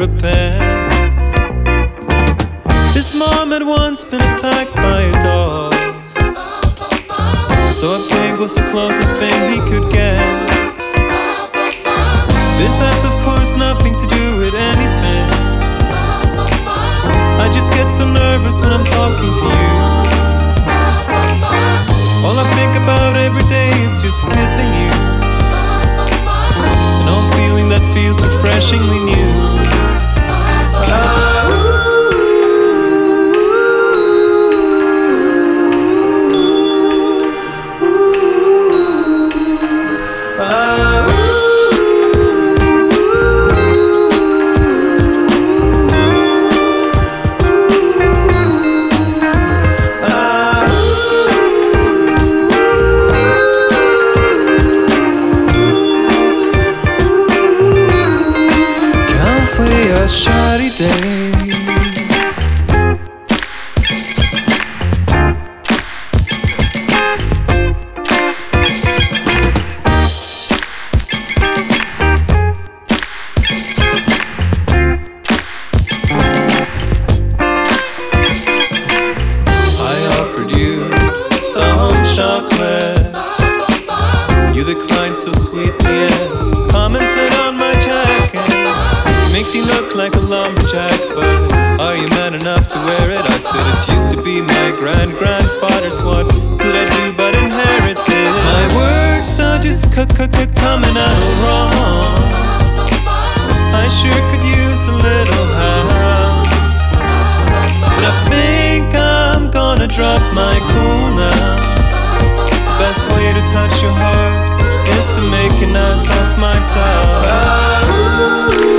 repents. His mom had once been attacked by a dog, so a gang was the closest thing he could get. This has of course nothing to do with anything. I just get so nervous when I'm talking to you. All I think about every day is just kissing you. And I'm feeling that feels refreshingly new. A shoddy day. I offered you some chocolate. You declined so sweetly and commented on my jacket. Makes you look like a lumberjack, but are you man enough to wear it? I said it used to be my grandfather's. What could I do but inherit it? My words are just coming out wrong. I sure could use a little help, but I think I'm gonna drop my cool now. The best way to touch your heart is to make an ass of myself.